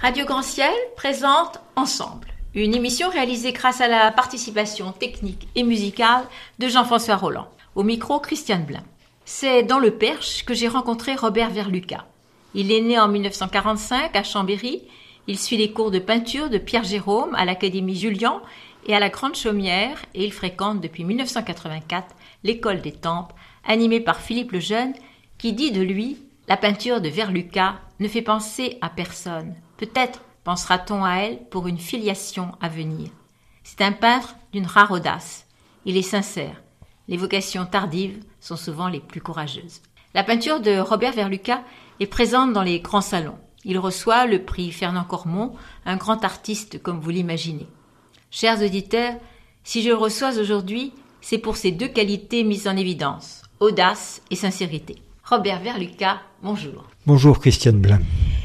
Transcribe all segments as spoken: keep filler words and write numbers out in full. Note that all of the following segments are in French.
Radio Grand Ciel présente Ensemble, une émission réalisée grâce à la participation technique et musicale de Jean-François Roland. Au micro, Christiane Blin. C'est dans le Perche que j'ai rencontré Robert Verlucka. Il est né en dix-neuf cent quarante-cinq à Chambéry. Il suit les cours de peinture de Pierre Gérôme à l'Académie Julian et à la Grande Chaumière, et il fréquente depuis dix-neuf cent quatre-vingt-quatre l'école des Tempes, animée par Philippe Lejeune, qui dit de lui « La peinture de Verlucka ne fait penser à personne. Peut-être pensera-t-on à elle pour une filiation à venir. C'est un peintre d'une rare audace. Il est sincère. Les vocations tardives sont souvent les plus courageuses. » La peinture de Robert Verlucka est présente dans les grands salons. Il reçoit le prix Fernand Cormon, un grand artiste comme vous l'imaginez. Chers auditeurs, si je le reçois aujourd'hui, c'est pour ces deux qualités mises en évidence, audace et sincérité. Robert Verlucka, bonjour. Bonjour Christiane Blin.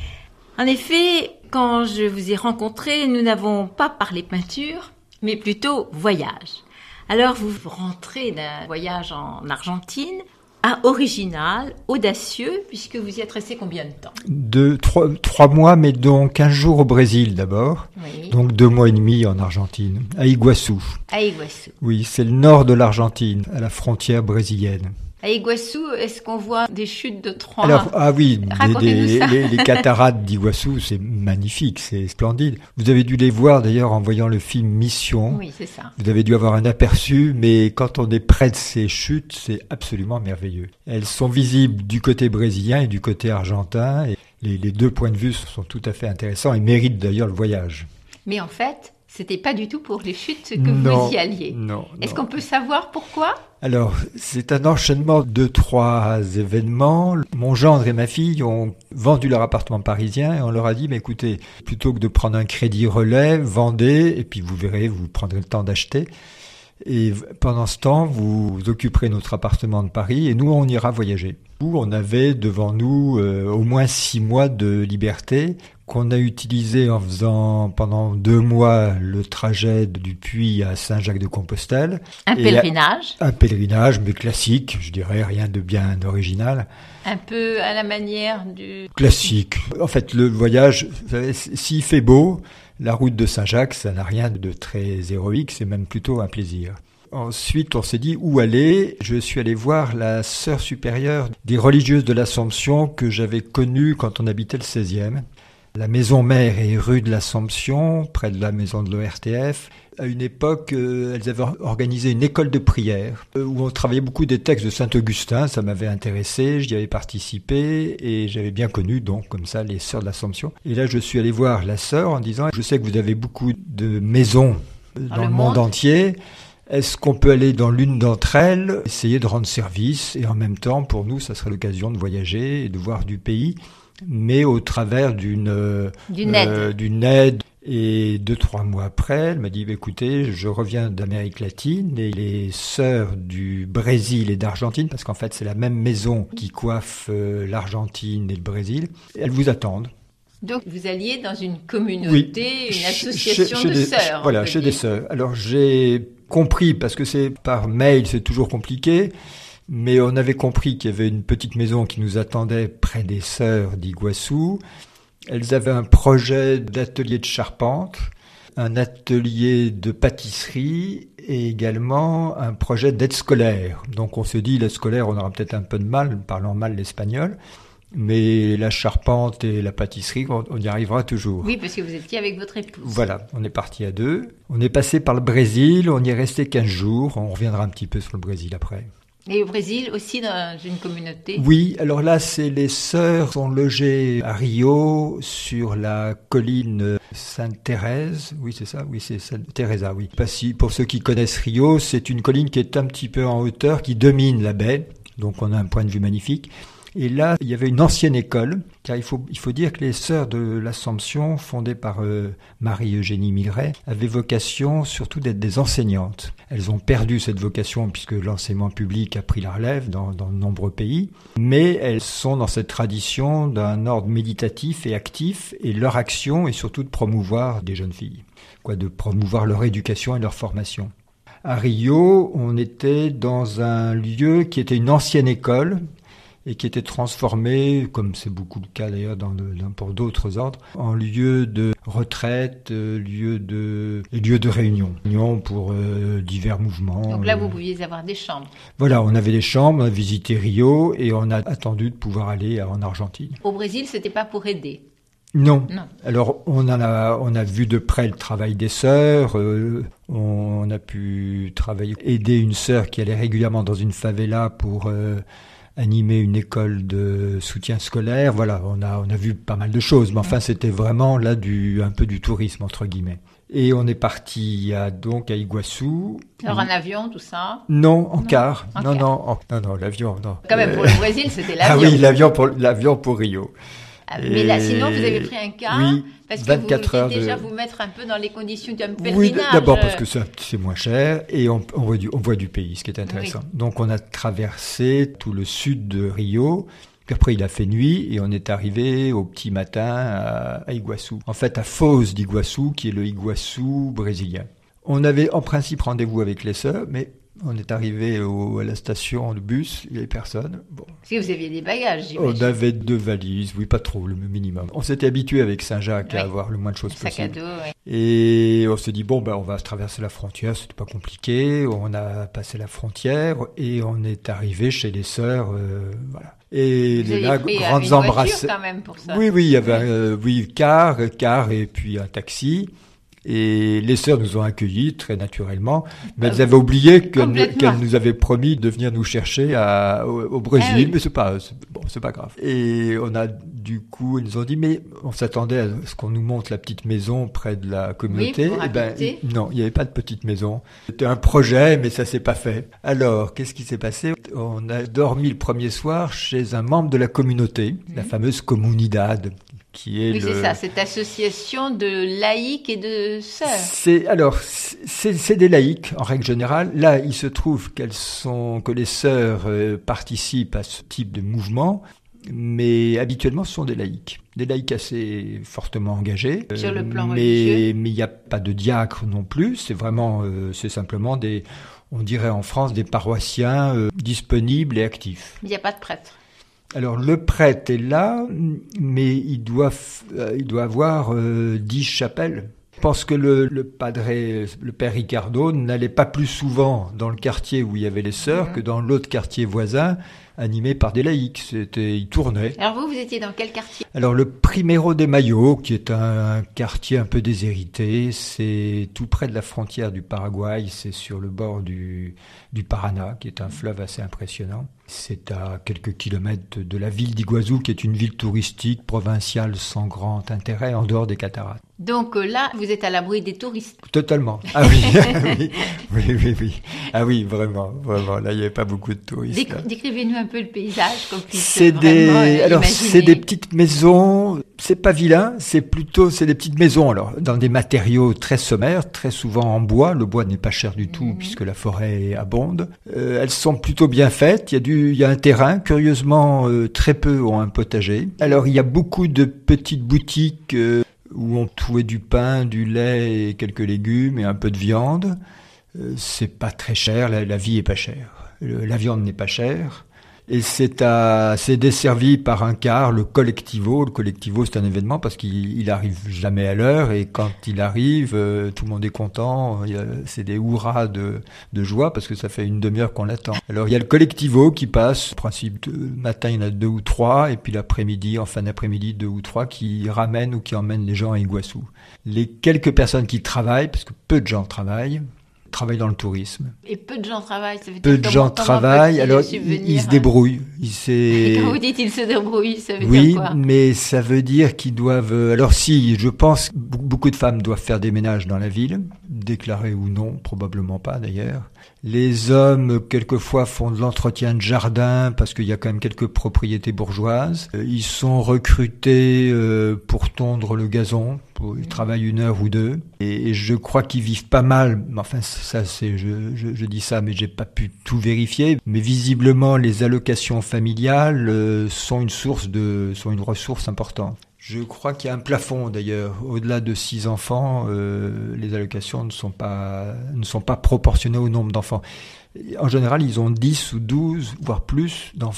En effet, quand je vous ai rencontré, nous n'avons pas parlé peinture, mais plutôt voyage. Alors vous rentrez d'un voyage en Argentine, à original, audacieux, puisque vous y êtes resté combien de temps ? Deux, trois, trois mois, mais donc quinze jours au Brésil d'abord. Oui. Donc deux mois et demi en Argentine, à Iguaçu. À Iguaçu. Oui, c'est le nord de l'Argentine, à la frontière brésilienne. À Iguaçu, est-ce qu'on voit des chutes de Troie ? Alors, ah oui, des, des, les, les cataractes d'Iguaçu, c'est magnifique, c'est splendide. Vous avez dû les voir d'ailleurs en voyant le film Mission. Oui, c'est ça. Vous avez dû avoir un aperçu, mais quand on est près de ces chutes, c'est absolument merveilleux. Elles sont visibles du côté brésilien et du côté argentin, et les, les deux points de vue sont tout à fait intéressants et méritent d'ailleurs le voyage. Mais en fait, c'était pas du tout pour les chutes que non, vous y alliez. Non. Est-ce non. qu'on peut savoir pourquoi ? Alors, c'est un enchaînement de trois événements. Mon gendre et ma fille ont vendu leur appartement parisien et on leur a dit, mais écoutez, plutôt que de prendre un crédit relais, vendez et puis vous verrez, vous prendrez le temps d'acheter. Et pendant ce temps, vous occuperez notre appartement de Paris et nous, on ira voyager. On avait devant nous euh, au moins six mois de liberté qu'on a utilisé en faisant pendant deux mois le trajet du Puy à Saint-Jacques-de-Compostelle. Un et pèlerinage. Un pèlerinage, mais classique, je dirais, rien de bien original. Un peu à la manière du... Classique. En fait, le voyage, vous savez, s'il fait beau, la route de Saint-Jacques, ça n'a rien de très héroïque, c'est même plutôt un plaisir. Ensuite, on s'est dit où aller. Je suis allé voir la sœur supérieure des religieuses de l'Assomption que j'avais connue quand on habitait le seizième. La maison mère est rue de l'Assomption, près de la maison de l'O R T F. À une époque, euh, elles avaient organisé une école de prière euh, où on travaillait beaucoup des textes de Saint-Augustin. Ça m'avait intéressé, j'y avais participé et j'avais bien connu donc comme ça les sœurs de l'Assomption. Et là, je suis allé voir la sœur en disant « Je sais que vous avez beaucoup de maisons dans, dans le monde, monde entier. Est-ce qu'on peut aller dans l'une d'entre elles, essayer de rendre service et en même temps, pour nous, ça serait l'occasion de voyager et de voir du pays ?» mais au travers d'une, d'une, aide. Euh, d'une aide. Et deux, trois mois après, elle m'a dit, écoutez, je reviens d'Amérique latine et les sœurs du Brésil et d'Argentine, parce qu'en fait, c'est la même maison qui coiffe euh, l'Argentine et le Brésil, elles vous attendent. Donc, vous alliez dans une communauté, oui, une association chez, chez de des, sœurs. Voilà, chez dire. des sœurs. Alors, j'ai compris, parce que c'est par mail, c'est toujours compliqué, mais on avait compris qu'il y avait une petite maison qui nous attendait près des sœurs d'Iguaçu. Elles avaient un projet d'atelier de charpente, un atelier de pâtisserie et également un projet d'aide scolaire. Donc on se dit, l'aide scolaire, on aura peut-être un peu de mal, parlant mal l'espagnol, mais la charpente et la pâtisserie, on y arrivera toujours. Oui, parce que vous étiez avec votre épouse. Voilà, on est parti à deux. On est passé par le Brésil, on y est resté quinze jours. On reviendra un petit peu sur le Brésil après. Et au Brésil aussi dans une communauté ? Oui, alors là, c'est les sœurs sont logées à Rio sur la colline Sainte-Thérèse. Oui, c'est ça, oui, c'est Sainte-Thérèse, oui. Pas si, pour ceux qui connaissent Rio, c'est une colline qui est un petit peu en hauteur, qui domine la baie. Donc on a un point de vue magnifique. Et là, il y avait une ancienne école, car il faut, il faut dire que les sœurs de l'Assomption, fondées par euh, Marie-Eugénie Migret, avaient vocation surtout d'être des enseignantes. Elles ont perdu cette vocation puisque l'enseignement public a pris la relève dans, dans de nombreux pays, mais elles sont dans cette tradition d'un ordre méditatif et actif, et leur action est surtout de promouvoir des jeunes filles, quoi, de promouvoir leur éducation et leur formation. À Rio, on était dans un lieu qui était une ancienne école, et qui était transformé, comme c'est beaucoup le cas d'ailleurs dans le, dans, pour d'autres ordres, en lieu de retraite, euh, lieu de lieu de réunion, réunion pour euh, divers mouvements. Donc là, euh, vous pouviez avoir des chambres. Voilà, on avait des chambres, on a visité Rio et on a attendu de pouvoir aller en Argentine. Au Brésil, c'était pas pour aider. Non. Non. Alors on en a on a vu de près le travail des sœurs. Euh, on a pu travailler, aider une sœur qui allait régulièrement dans une favela pour euh, animer une école de soutien scolaire. Voilà, on a on a vu pas mal de choses. Mais enfin, c'était vraiment là du un peu du tourisme entre guillemets. Et on est parti à, donc à Iguassou. Alors en avion, tout ça. Non, en Non, car. en Non, car. non, en- non, non, l'avion, non. Quand même, Euh, pour le Brésil, c'était Ah l'avion. oui, l'avion pour l'avion pour Rio. Ah, mais là, Et- sinon, vous avez pris un car. Oui, Parce que vingt-quatre vous heures vouliez déjà de- vous mettre un peu dans les conditions d'un Oui, pèlerinage. d'abord parce que ça, c'est moins cher et on, on, voit du, on voit du pays, ce qui est intéressant. Oui. Donc on a traversé tout le sud de Rio, puis après il a fait nuit et on est arrivé au petit matin à, à Iguassou. En fait à Foz d'Iguassou, qui est le Iguassou brésilien. On avait en principe rendez-vous avec les sœurs, mais on est arrivé au, à la station de bus, il n'y avait personne. Bon, Parce que vous aviez des bagages, on j'imagine. avait deux valises, oui pas trop, le minimum. On s'était habitué avec Saint-Jacques Oui. à avoir le moins de choses Un sac à possible. dos, ouais. Et on s'est dit, bon, ben, on va traverser la frontière, c'était pas compliqué. On a passé la frontière et on est arrivé chez les sœurs, euh, voilà. Et Vous avez là, pris euh, grandes une voiture embrassades. quand même pour ça. Oui, oui, il y avait, euh, oui, car, car et puis un taxi. Et les sœurs nous ont accueillis très naturellement, mais Ah, elles avaient oublié qu'elles complètement. qu'elles nous avaient promis de venir nous chercher à, au, au Brésil, Ah oui. mais c'est pas, c'est- bon, c'est pas grave. Et on a, du coup, ils nous ont dit, mais on s'attendait à ce qu'on nous montre la petite maison près de la communauté. pour Eh ben, habiter. non, il n'y avait pas de petite maison. C'était un projet, mais ça s'est pas fait. Alors, qu'est-ce qui s'est passé? On a dormi le premier soir chez un membre de la communauté, la fameuse Comunidad, qui est Oui, le... c'est ça, cette association de laïcs et de sœurs. C'est alors c'est c'est des laïcs en règle générale. Là, il se trouve qu'elles sont que les sœurs euh, participent à ce type de mouvement, mais habituellement ce sont des laïcs, des laïcs assez fortement engagés. Sur le plan mais religieux. mais il n'y a pas de diacre non plus. C'est vraiment euh, c'est simplement des, on dirait en France, des paroissiens euh, disponibles et actifs. Il n'y a pas de prêtre. Alors le prêtre est là, mais il doit, f- euh, il doit avoir euh, dix chapelles. Je pense que le, le padré, le père Ricardo, n'allait pas plus souvent dans le quartier où il y avait les sœurs Mhm. que dans l'autre quartier voisin, animé par des laïcs. C'était, il tournait. Alors vous, vous étiez dans quel quartier? Alors le Primero de Mayo, qui est un, un quartier un peu déshérité, c'est tout près de la frontière du Paraguay, c'est sur le bord du, du Paraná, qui est un fleuve assez impressionnant. C'est à quelques kilomètres de la ville d'Iguazu, qui est une ville touristique provinciale sans grand intérêt en dehors des cataractes. Donc euh, là, vous êtes à l'abri des touristes. Totalement. Ah oui, oui, oui, oui, oui. Ah oui, vraiment, vraiment. Là, il n'y avait pas beaucoup de touristes. Déc- là. Décrivez-nous un peu le paysage qu'on puisse C'est vraiment des, euh, alors imaginer. c'est des petites maisons. C'est pas vilain, c'est plutôt, c'est des petites maisons. Alors dans des matériaux très sommaires, très souvent en bois. Le bois n'est pas cher du tout Mhm. puisque la forêt abonde. Euh, elles sont plutôt bien faites. Il y a du, il y a un terrain. Curieusement, euh, très peu ont un potager. Alors il y a beaucoup de petites boutiques euh, où on trouvait du pain, du lait et quelques légumes et un peu de viande. Euh, c'est pas très cher. La, la vie est pas chère. Le- la viande n'est pas chère. Et c'est à, c'est desservi par un car, le Collectivo. Le Collectivo, c'est un événement parce qu'il il arrive jamais à l'heure et quand il arrive, euh, tout le monde est content. Il y a- c'est des hurrahs de, de joie parce que ça fait une demi-heure qu'on l'attend. Alors il y a le Collectivo qui passe. En principe, le matin il y en a deux ou trois et puis l'après-midi, en fin d'après-midi, deux ou trois qui ramènent ou qui emmènent les gens à Iguassou. Les quelques personnes qui travaillent, parce que peu de gens travaillent, travaillent dans le tourisme. Et peu de gens travaillent. Ça veut Peu dire de comment- gens comment travaillent, peut-il alors subvenir, ils, ils se hein débrouillent. Ils, Et c'est... quand vous dites ils se débrouillent, ça veut Oui, dire quoi? mais ça veut dire qu'ils doivent... euh, Alors si, je pense que be- beaucoup de femmes doivent faire des ménages dans la ville, déclarés ou non, probablement pas d'ailleurs. Les hommes, quelquefois, font de l'entretien de jardin parce qu'il y a quand même quelques propriétés bourgeoises. Euh, Ils sont recrutés euh, pour tondre le gazon. Pour, ils travaillent une heure ou deux. Et, et je crois qu'ils vivent pas mal. Mais enfin, ça, c'est, je, je, je dis ça, mais j'ai pas pu tout vérifier. Mais visiblement, les allocations familiales euh, sont une source de, sont une ressource importante. Je crois qu'il y a un plafond d'ailleurs. Au-delà de six enfants, euh, les allocations ne sont pas ne sont pas proportionnées au nombre d'enfants. En général, ils ont dix ou douze, voire plus d'enfants.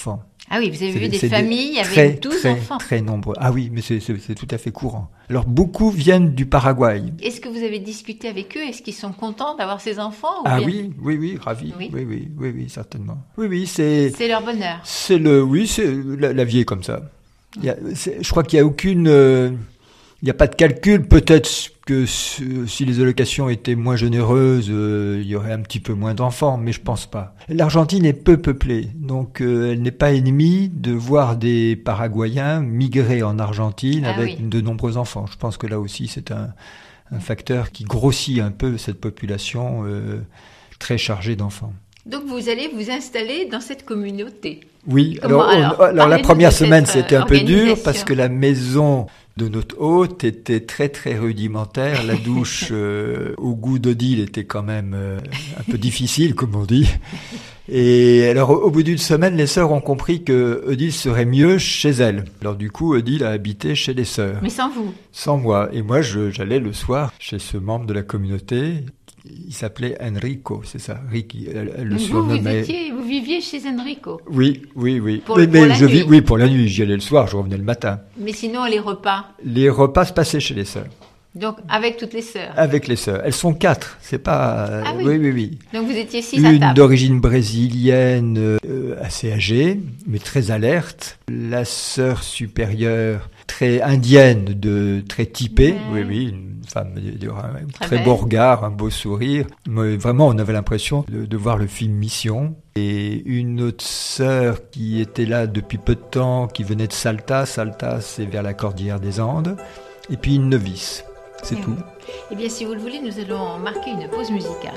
Ah oui, vous avez C'est vu des- des c'est des familles très, avec douze très, enfants. Très nombreux. Ah oui, mais c'est, c'est, c'est tout à fait courant. Alors beaucoup viennent du Paraguay. Est-ce que vous avez discuté avec eux? Est-ce qu'ils sont contents d'avoir ces enfants ou Ah bien oui, oui, oui, ravi. Oui. Oui, oui, oui, oui, certainement. Oui, oui, c'est, c'est leur bonheur? c'est le, oui, c'est la, la vie est comme ça. Il y a, c'est, je crois qu'il y a aucune, euh, il n'y a pas de calcul. Peut-être que si les allocations étaient moins généreuses, euh, il y aurait un petit peu moins d'enfants, mais je pense pas. L'Argentine est peu peuplée, donc euh, elle n'est pas ennemie de voir des Paraguayens migrer en Argentine Ah avec oui. de nombreux enfants. Je pense que là aussi c'est un, un facteur qui grossit un peu cette population euh, très chargée d'enfants. Donc vous allez vous installer dans cette communauté. Oui, Comment, alors, on- alors, alors, la parlez-nous première de cette, semaine euh, c'était un peu dur organisation. parce que la maison de notre hôte était très très rudimentaire. La douche euh, au goût d'Odile était quand même euh, un peu difficile, comme on dit. Et alors au, au bout d'une semaine, les sœurs ont compris que Odile serait mieux chez elle. Alors du coup, Odile a habité chez les sœurs, Mais sans vous. sans moi. Et moi, je, j'allais le soir chez ce membre de la communauté. Il s'appelait Enrico, c'est ça. Ricky, elle, elle le Donc vous, vous, surnommait. étiez, vous viviez chez Enrico. Oui, oui, oui. Pour- mais pour mais la je nuit. vis, oui, pour la nuit. J'y allais le soir, je revenais le matin. Mais sinon, les repas. Les repas se passaient chez les sœurs, Donc avec toutes les sœurs. avec les sœurs. Elles sont quatre, c'est pas. euh, Ah oui. oui, oui, oui. Donc vous étiez six à Une table. d'origine brésilienne, euh, assez âgée, mais très alerte. La sœur supérieure, très indienne, de très typée. Ouais. Oui, oui, une femme de- de- un Très très belle. beau regard, un beau sourire. Mais vraiment, on avait l'impression de, de voir le film Mission. Et une autre sœur qui était là depuis peu de temps, qui venait de Salta. Salta, c'est vers la cordillère des Andes. Et puis une novice. C'est Eh tout. oui. Eh bien, si vous le voulez, nous allons marquer une pause musicale.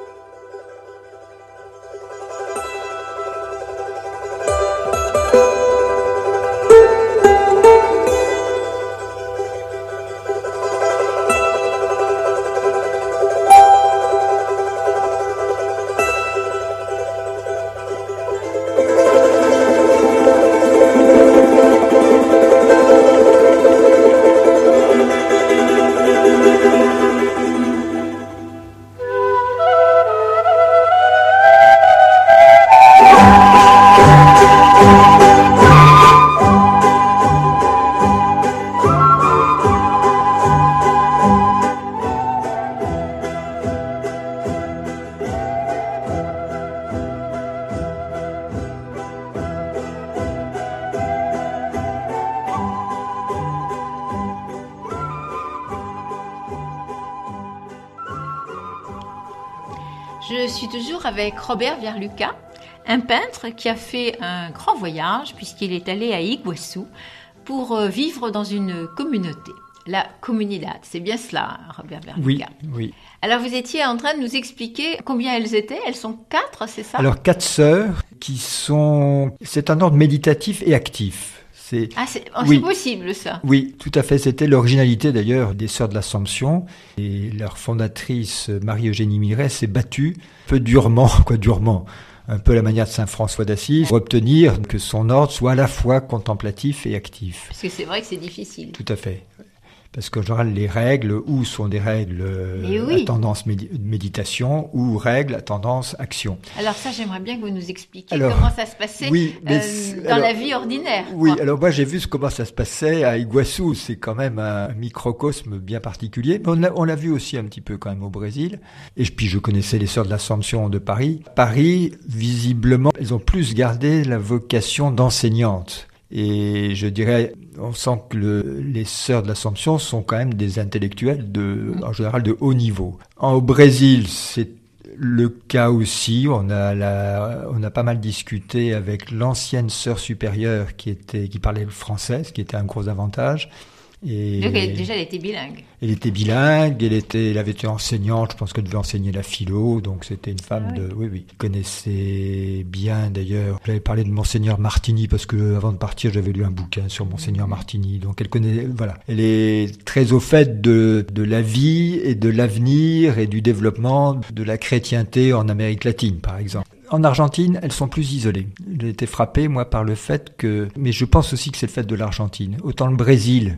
Je suis toujours avec Robert Vierluca, un peintre qui a fait un grand voyage puisqu'il est allé à Iguaçu pour euh, vivre dans une communauté. La comunidad, c'est bien cela, Robert Oui, Vierluca. oui. Alors vous étiez en train de nous expliquer combien elles étaient. Elles sont quatre, c'est ça? Alors, quatre sœurs qui sont... C'est un ordre méditatif et actif. C'est... Ah, c'est oh, Oui. c'est possible ça. Oui, tout à fait. C'était l'originalité d'ailleurs des Sœurs de l'Assomption. Et leur fondatrice, Marie-Eugénie Miret, s'est battue, un peu durement, quoi durement, un peu à la manière de Saint François d'Assise, pour obtenir que son ordre soit à la fois contemplatif et actif. Parce que c'est vrai que c'est difficile. Tout à fait. Parce qu'en général, les règles, ou sont des règles euh, Eh oui. à tendance médi- méditation, ou règles à tendance action. Alors ça, j'aimerais bien que vous nous expliquiez Alors, comment ça se passait oui, mais euh, c'est- dans alors, la vie ordinaire. Oui, quoi. alors moi j'ai vu ce- comment ça se passait à Iguaçu. C'est quand même un microcosme bien particulier. Mais on l'a, on l'a vu aussi un petit peu quand même au Brésil. Et puis je connaissais les Sœurs de l'Assomption de Paris. Paris, visiblement, elles ont plus gardé la vocation d'enseignante. Et je dirais, on sent que le, les Sœurs de l'Assomption sont quand même des intellectuels de, en général de haut niveau. En, au Brésil, c'est le cas aussi. On a la, on a pas mal discuté avec l'ancienne sœur supérieure qui était, qui parlait le français, ce qui était un gros avantage. Et Donc elle- déjà, elle était bilingue. elle était bilingue, elle était, elle avait été enseignante, je pense qu'elle devait enseigner la philo, donc c'était une femme Ah oui. de, oui, oui, qui connaissait bien d'ailleurs. J'avais parlé de Monseigneur Martini parce que avant de partir, j'avais lu un bouquin sur Monseigneur Martini, donc elle connaît, voilà. Elle est très au fait de, de la vie et de l'avenir et du développement de la chrétienté en Amérique latine, par exemple. En Argentine, elles sont plus isolées. J'ai été frappé, moi, par le fait que, mais je pense aussi que c'est le fait de l'Argentine. Autant le Brésil,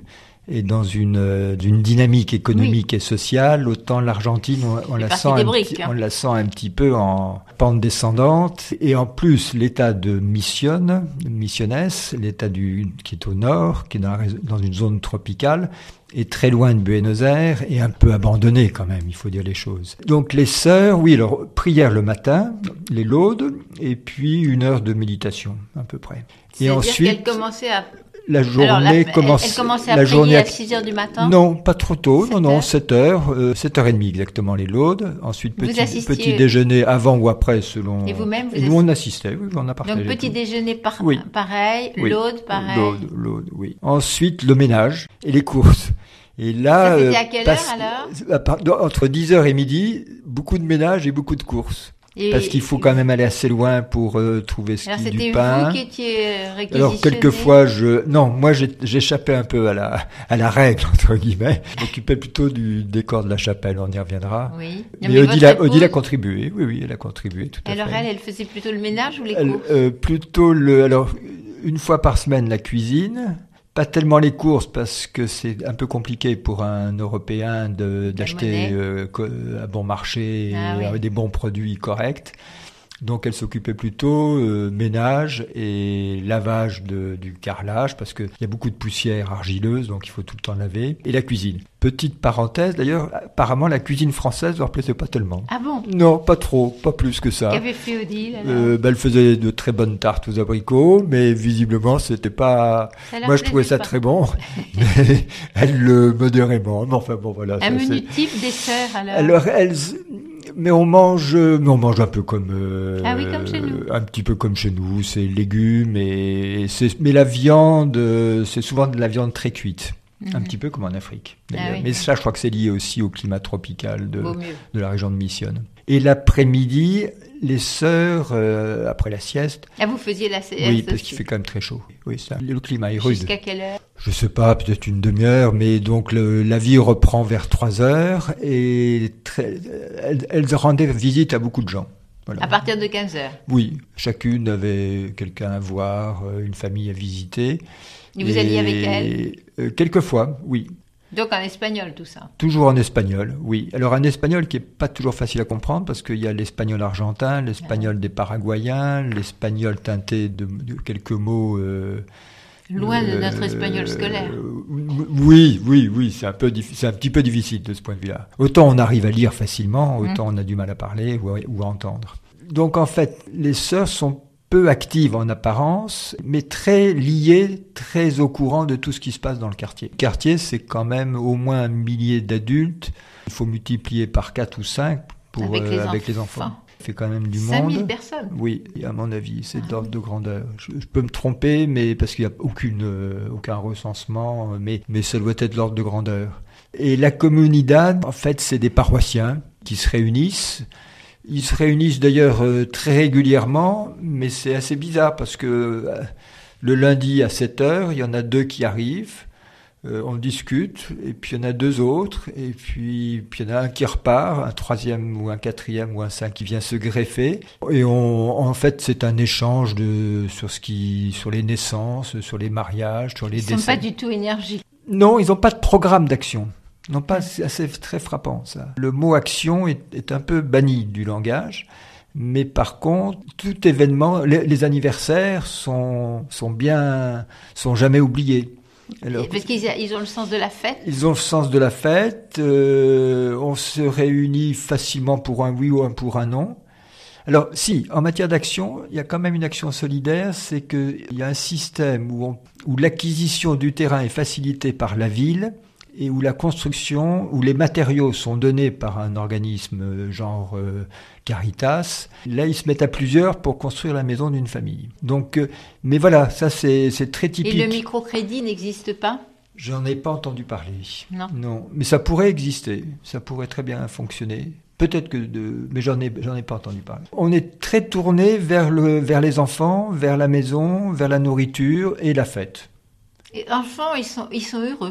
est dans une, euh, une dynamique économique oui. et sociale, autant l'Argentine, on, on, la sent un briques, petit, hein. on la sent un petit peu en pente descendante. Et en plus, l'état de Mission, Misiones, l'état du, qui est au nord, qui est dans, la, dans une zone tropicale, est très loin de Buenos Aires et un peu abandonné quand même, il faut dire les choses. Donc les sœurs, oui, alors prière le matin, les laudes, et puis une heure de méditation à peu près. C'est-à-dire et ensuite, qu'elle commençait à... La journée Alors, la, commence. Elle, elle commençait à la prier journée à six heures du matin. Non, pas trop tôt. Non, non, sept heures, euh, sept heures et demie exactement les laudes. Ensuite petit, petit déjeuner avant ou après selon. Et vous-même vous et nous on assistait, oui, on a partagé. Donc petit tout. déjeuner par... oui. pareil, oui. laude pareil. Laude, laude, oui. Ensuite le ménage et les courses. Et là, ça c'était à quelle passe, heure alors entre dix heures et midi, beaucoup de ménage et beaucoup de courses. Et parce qu'il faut quand même aller assez loin pour euh, trouver ce qui est du pain. Alors c'était vous qui étiez réquisitionné. Alors quelquefois je non, moi j'ai, j'échappais un peu à la à la règle entre guillemets. Je m'occupais plutôt du décor de la chapelle, on y reviendra. Oui. Mais, mais Odile, a, Odile a contribué. Oui oui, elle a contribué tout à alors fait. Alors elle, elle faisait plutôt le ménage ou les elle, courses euh, Plutôt le alors une fois par semaine la cuisine. Pas tellement les courses parce que c'est un peu compliqué pour un Européen de, d'acheter euh, à bon marché ah, et oui. des bons produits corrects. Donc elle s'occupait plutôt euh, ménage et lavage de, du carrelage parce qu'il y a beaucoup de poussière argileuse, donc il faut tout le temps laver. Et la cuisine. Petite parenthèse, d'ailleurs, apparemment la cuisine française leur plaisait pas tellement. Ah bon ? Non, pas trop, pas plus que ça. Qu'avait fait Odile alors euh, ben, elle faisait de très bonnes tartes aux abricots, mais visiblement c'était pas... Moi je trouvais ça pas. très bon, mais elle le modérément. Mais enfin bon voilà. Un ça, menu c'est... type dessert alors Alors elles... Mais on mange, mais on mange un peu comme, euh, ah oui, comme chez nous. Un petit peu comme chez nous. C'est légumes et c'est, mais la viande, c'est souvent de la viande très cuite, mm-hmm. un petit peu comme en Afrique. Mais, ah oui. mais ça, je crois que c'est lié aussi au climat tropical de, Vaut mieux. de la région de Mission. Et l'après-midi, les sœurs, euh, après la sieste. Ah, vous faisiez la sieste? Oui, parce qu'il fait quand même très chaud. Oui, ça. Le climat est rude. Jusqu'à quelle heure? Je sais pas, peut-être une demi-heure, mais donc le, la vie reprend vers trois heures et très, elles, elles rendaient visite à beaucoup de gens. Voilà. À partir de quinze heures? Oui, chacune avait quelqu'un à voir, une famille à visiter. Et vous et, alliez avec elle? euh, Quelquefois, oui. Donc en espagnol, tout ça? Toujours en espagnol, oui. Alors un espagnol qui est pas toujours facile à comprendre parce qu'il y a l'espagnol argentin, l'espagnol ah. des Paraguayens, l'espagnol teinté de, de quelques mots... Euh, Loin de notre espagnol scolaire. Euh, oui, oui, oui, c'est un peu, c'est un petit peu difficile de ce point de vue-là. Autant on arrive à lire facilement, autant mmh. on a du mal à parler ou à, ou à entendre. Donc en fait, les sœurs sont peu actives en apparence, mais très liées, très au courant de tout ce qui se passe dans le quartier. Le quartier, c'est quand même au moins un millier d'adultes. Il faut multiplier par quatre ou cinq pour avec, euh, les, avec enfants. les enfants. fait quand même du cinq mille monde. personnes. Oui, à mon avis, c'est ah. d'ordre de grandeur. Je, je peux me tromper, mais parce qu'il n'y a aucune, euh, aucun recensement, mais, mais ça doit être l'ordre de grandeur. Et la comunidad, en fait, c'est des paroissiens qui se réunissent. Ils se réunissent d'ailleurs euh, très régulièrement, mais c'est assez bizarre parce que euh, le lundi à sept heures, il y en a deux qui arrivent. Euh, on discute, et puis il y en a deux autres, et puis, puis il y en a un qui repart, un troisième ou un quatrième ou un cinq qui vient se greffer. Et on, en fait, c'est un échange de, sur, ce qui, sur les naissances, sur les mariages, sur les ils décès. Ils ne sont pas du tout énergiques. Non, ils n'ont pas de programme d'action. Non, pas, c'est assez très frappant, ça. Le mot action est, est un peu banni du langage. Mais par contre, tout événement, les, les anniversaires sont, sont bien, sont jamais oubliés. Alors, parce qu'ils ils ont le sens de la fête. Ils ont le sens de la fête. Euh, on se réunit facilement pour un oui ou un pour un non. Alors, si, en matière d'action, il y a quand même une action solidaire, c'est qu'il y a un système où, on, où l'acquisition du terrain est facilitée par la ville et où la construction, où les matériaux sont donnés par un organisme genre euh, Caritas. Là, ils se mettent à plusieurs pour construire la maison d'une famille. Donc, euh, mais voilà, ça c'est, c'est très typique. Et le microcrédit n'existe pas ? J'en ai pas entendu parler. Non. Non, mais ça pourrait exister. Ça pourrait très bien fonctionner. Peut-être que de, mais j'en ai, j'en ai pas entendu parler. On est très tourné vers le, vers les enfants, vers la maison, vers la nourriture et la fête. Et enfants, ils sont, ils sont heureux.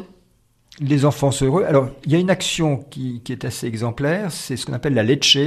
Les enfants sont heureux. Alors, il y a une action qui, qui est assez exemplaire, c'est ce qu'on appelle la leche.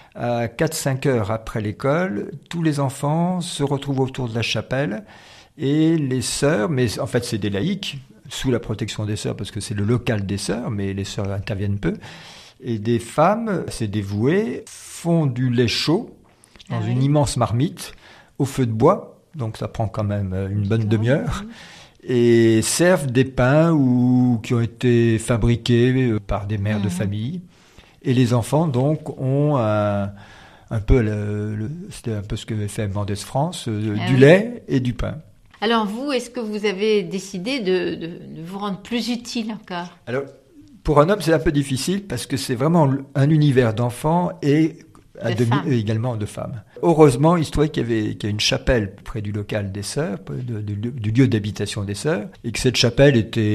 À quatre cinq heures après l'école, tous les enfants se retrouvent autour de la chapelle et les sœurs, mais en fait c'est des laïcs, sous la protection des sœurs, parce que c'est le local des sœurs, mais les sœurs interviennent peu. Et des femmes, c'est dévouées, font du lait chaud dans ah oui. une immense marmite au feu de bois, donc ça prend quand même une bonne demi-heure, oui. et servent des pains ou, qui ont été fabriqués par des mères mmh. de famille. Et les enfants, donc, ont un, un peu, le, le, c'était un peu ce que fait Mendes France, euh, ah du oui. lait et du pain. Alors vous, est-ce que vous avez décidé de, de, de vous rendre plus utile encore ? Alors, pour un homme, c'est un peu difficile parce que c'est vraiment un univers d'enfants et à demi, également de femmes. Heureusement, il se trouvait qu'il y avait qu'il y a une chapelle près du local des sœurs, de, de, du lieu d'habitation des sœurs, et que cette chapelle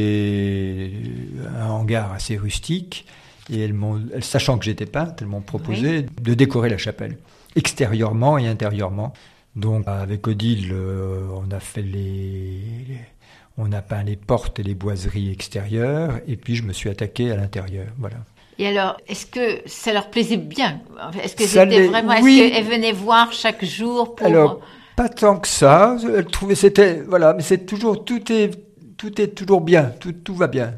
était un hangar assez rustique. Et elles m'ont, elles, sachant que j'étais peintre, elles m'ont proposé oui. de décorer la chapelle, extérieurement et intérieurement. Donc, avec Odile, euh, on a fait les, les, on a peint les portes et les boiseries extérieures, et puis je me suis attaqué à l'intérieur. Voilà. Et alors, est-ce que ça leur plaisait bien ? Est-ce que c'était les... vraiment, oui. est-ce qu'elles venaient voir chaque jour pour... Alors, pas tant que ça. Elles trouvaient, c'était, voilà, mais c'est toujours, tout est, tout est toujours bien, tout, tout va bien.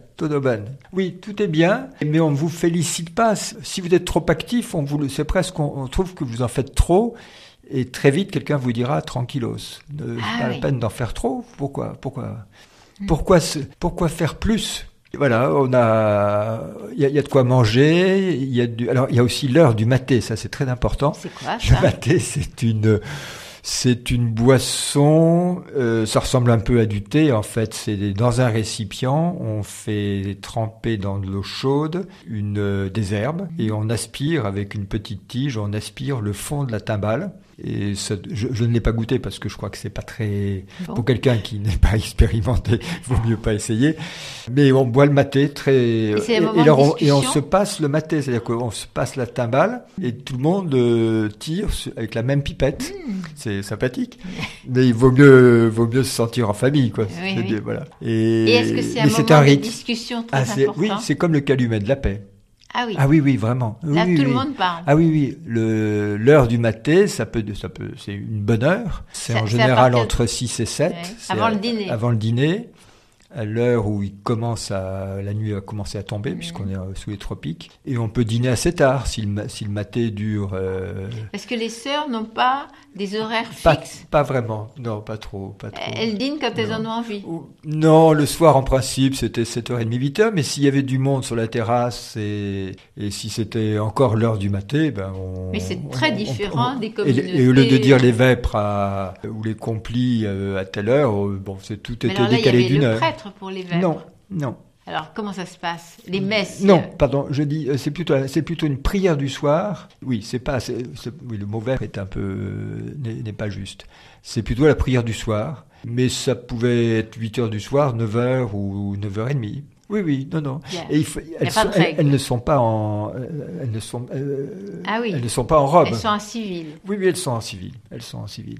Oui, tout est bien, mais on ne vous félicite pas. Si vous êtes trop actif, on vous, c'est presque, on, on trouve que vous en faites trop, et très vite, quelqu'un vous dira tranquillos. Ne, ah, pas oui. la peine d'en faire trop. Pourquoi, pourquoi, mmh. pourquoi, pourquoi faire plus ? Voilà, on a, il y, y a de quoi manger. Il y a du, alors il y a aussi l'heure du maté. Ça, c'est très important. C'est quoi ça ? Le maté, c'est une C'est une boisson, euh, ça ressemble un peu à du thé en fait, c'est dans un récipient, on fait tremper dans de l'eau chaude une, euh, des herbes et on aspire avec une petite tige, on aspire le fond de la timbale. Et ça, je, je ne l'ai pas goûté parce que je crois que c'est pas très... Bon. Pour quelqu'un qui n'est pas expérimenté, il vaut mieux pas essayer. Mais on boit le maté très... Et, et, et, alors on, et on se passe le maté, c'est-à-dire qu'on se passe la timbale et tout le monde euh, tire avec la même pipette. Mmh. C'est sympathique. Mais il vaut mieux, vaut mieux se sentir en famille, quoi. Oui, c'est oui. Bien, voilà. Et, et est-ce que c'est un moment c'est un de discussion très ah, important ? Oui, c'est comme le calumet de la paix. Ah oui. Ah oui, oui, vraiment. Là, oui, tout oui, le oui. monde parle. Ah oui, oui. Le, l'heure du maté, ça peut, ça peut, c'est une bonne heure. C'est ça, en général c'est entre six et sept. Ouais. Avant à, le dîner. Avant le dîner. À l'heure où il commence à, la nuit a commencé à tomber, mmh. puisqu'on est sous les tropiques. Et on peut dîner assez tard, si le, si le maté dure, euh... Est-ce que les sœurs n'ont pas des horaires pas, fixes ? Pas vraiment. Non, pas trop, pas trop. Elles dînent quand non. elles en ont envie. Non, le soir, en principe, c'était sept heures trente, huit heures, mais s'il y avait du monde sur la terrasse et, et si c'était encore l'heure du maté, ben, on... Mais c'est très on, différent on, des communautés. Et, et au lieu de dire les vêpres à, ou les complis à telle heure, bon, c'est, tout était là, décalé d'une heure. Le prêtre pour les vêpres. Non, non. Alors, comment ça se passe ? Les messes ? Non, pardon, je dis, c'est plutôt, c'est plutôt une prière du soir. Oui, c'est pas, c'est, c'est, oui, le mot vêpres est un peu, n'est, n'est pas juste. C'est plutôt la prière du soir. Mais ça pouvait être huit heures du soir, neuf heures ou neuf heures trente. Oui, oui, non, non. Yeah. Et il faut, elles, sont, elles, elles ne sont pas en, elles ne sont, euh, ah oui. elles ne sont pas en robe. Elles sont en civil. Oui, oui, elles sont en civil. Elles sont en civil.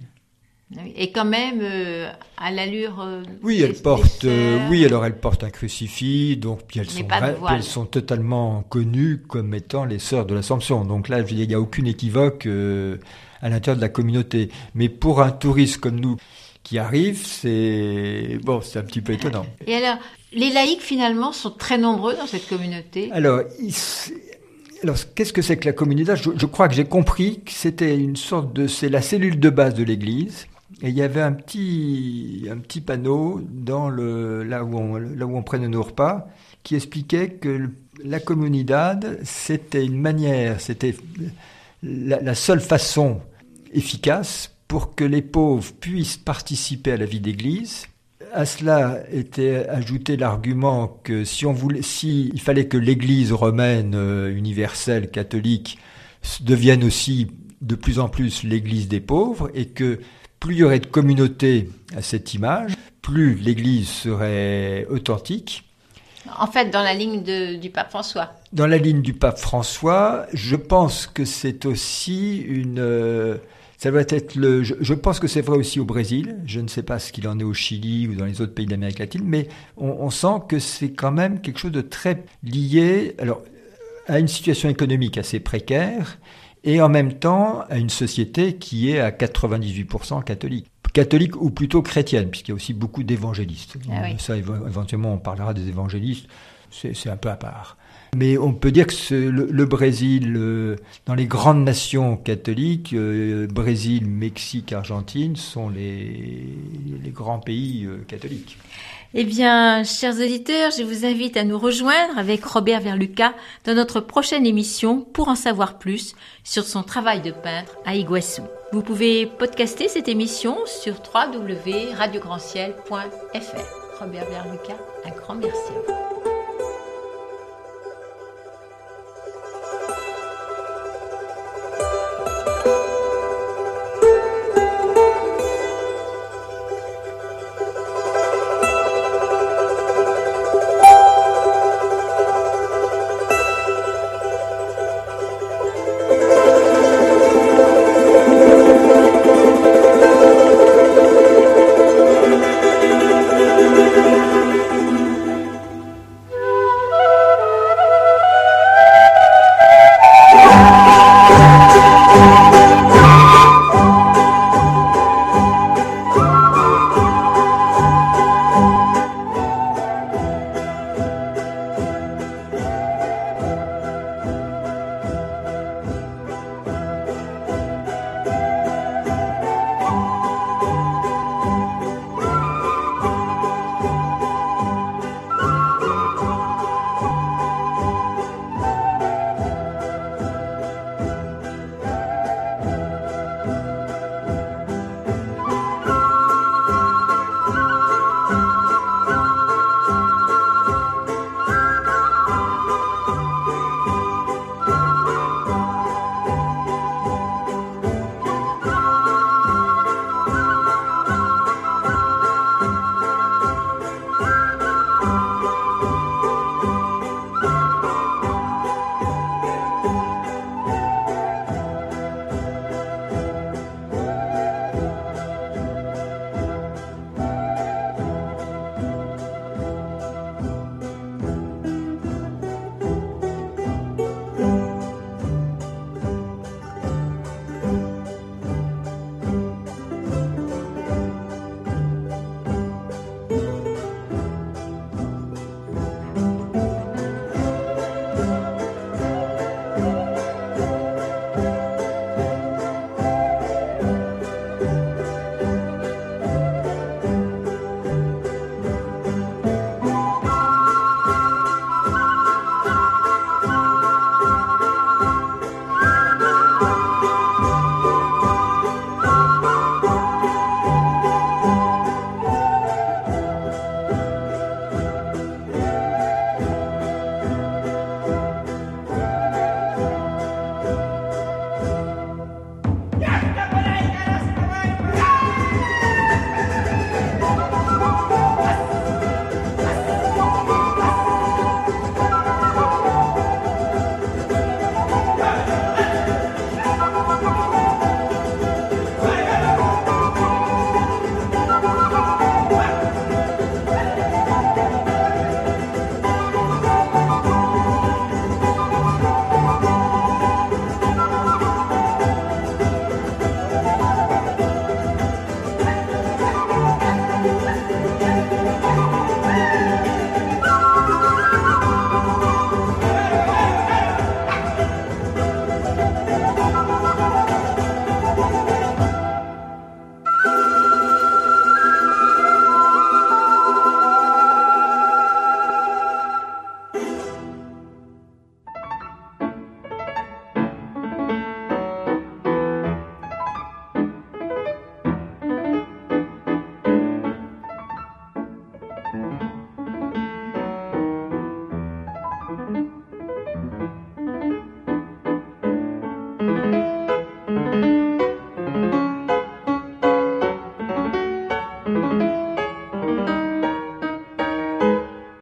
Et quand même, euh, à l'allure. Euh, oui, elles portent. Euh, oui, alors elles portent un crucifix, donc puis elles sont, vra- puis elles sont totalement connues comme étant les sœurs de l'Assomption. Donc là, il n'y a aucune équivoque euh, à l'intérieur de la communauté. Mais pour un touriste comme nous qui arrive, c'est bon, c'est un petit peu étonnant. Et alors, les laïcs finalement sont très nombreux dans cette communauté. Alors. Il, Alors, qu'est-ce que c'est que la communauté ? je, je crois que j'ai compris que c'était une sorte de, c'est la cellule de base de l'Église. Et il y avait un petit, un petit panneau dans le, là où on, là où on prenait nos repas, qui expliquait que le, la comunidad, c'était une manière, c'était la, la seule façon efficace pour que les pauvres puissent participer à la vie d'Église. À cela était ajouté l'argument que si on voulait, si il fallait que l'Église romaine euh, universelle catholique devienne aussi de plus en plus l'Église des pauvres, et que plus il y aurait de communautés à cette image, plus l'Église serait authentique. En fait, dans la ligne de, du pape François. Dans la ligne du pape François, je pense que c'est aussi une... Euh, Ça doit être le. Je, je pense que c'est vrai aussi au Brésil. Je ne sais pas ce qu'il en est au Chili ou dans les autres pays d'Amérique latine, mais on, on sent que c'est quand même quelque chose de très lié, alors, à une situation économique assez précaire et en même temps à une société qui est à quatre-vingt-dix-huit pour cent catholique. catholiques ou plutôt chrétiennes, puisqu'il y a aussi beaucoup d'évangélistes. Ah oui. Ça, éventuellement, on parlera des évangélistes, c'est, c'est un peu à part. Mais on peut dire que ce, le, le Brésil, le, dans les grandes nations catholiques, euh, Brésil, Mexique, Argentine, sont les, les grands pays euh, catholiques. Eh bien, chers auditeurs, je vous invite à nous rejoindre avec Robert Verlucka dans notre prochaine émission pour en savoir plus sur son travail de peintre à Iguaçu. Vous pouvez podcaster cette émission sur w w w point radio grand ciel point f r. Robert Verlucka, un grand merci à vous.